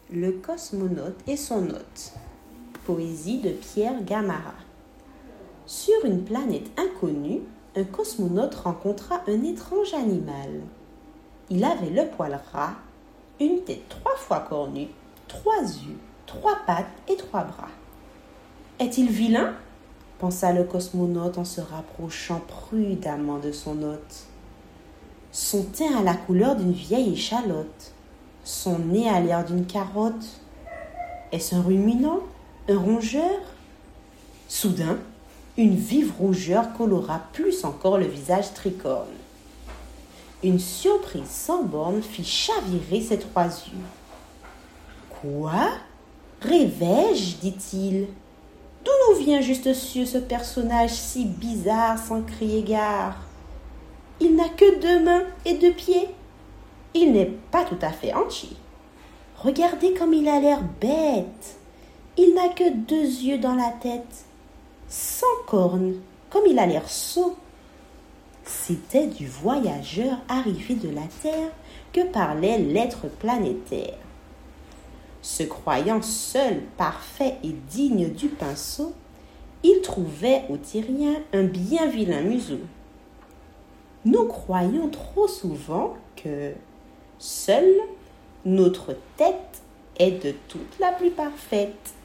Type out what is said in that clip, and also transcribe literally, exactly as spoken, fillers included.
Le cosmonaute et son hôte. Poésie de Pierre Gamarra. Sur une planète inconnue, un cosmonaute rencontra un étrange animal. Il avait le poil ras, une tête trois fois cornue, trois yeux, trois pattes et trois bras. « Est-il vilain ?» pensa le cosmonaute en se rapprochant prudemment de son hôte. Son teint a la couleur d'une vieille échalote. Son nez a l'air d'une carotte. Est-ce un ruminant? Un rongeur? Soudain, une vive rougeur colora plus encore le visage tricorne. Une surprise sans borne fit chavirer ses trois yeux. « Quoi? Rêvais-je? dit-il. D'où nous vient juste ce personnage si bizarre sans crier gare? Il n'a que deux mains et deux pieds. Il n'est pas tout à fait entier. Regardez comme il a l'air bête. Il n'a que deux yeux dans la tête. Sans cornes, comme il a l'air sot. » C'était du voyageur arrivé de la Terre que parlait l'être planétaire. Se croyant seul, parfait et digne du pinceau, il trouvait au Tyrien un bien vilain museau. Nous croyons trop souvent que seule notre tête est de toute la plus parfaite.